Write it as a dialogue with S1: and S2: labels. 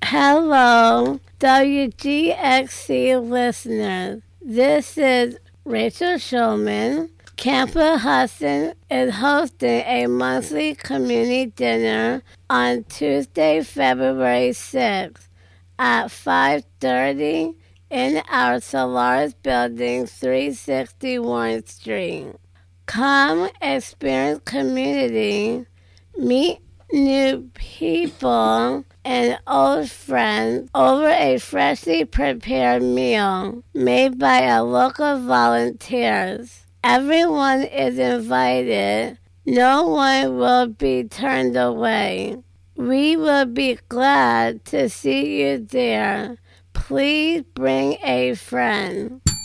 S1: Hello, WGXC listeners. This is Rachel Shulman. Camper Hudson is hosting a monthly community dinner on Tuesday, February 6th at 5:30 in our Solaris building, 360 Warren Street. Come experience community, meet new people and old friends over a freshly prepared meal made by our local volunteers. Everyone is invited. No one will be turned away. We will be glad to see you there. Please bring a friend.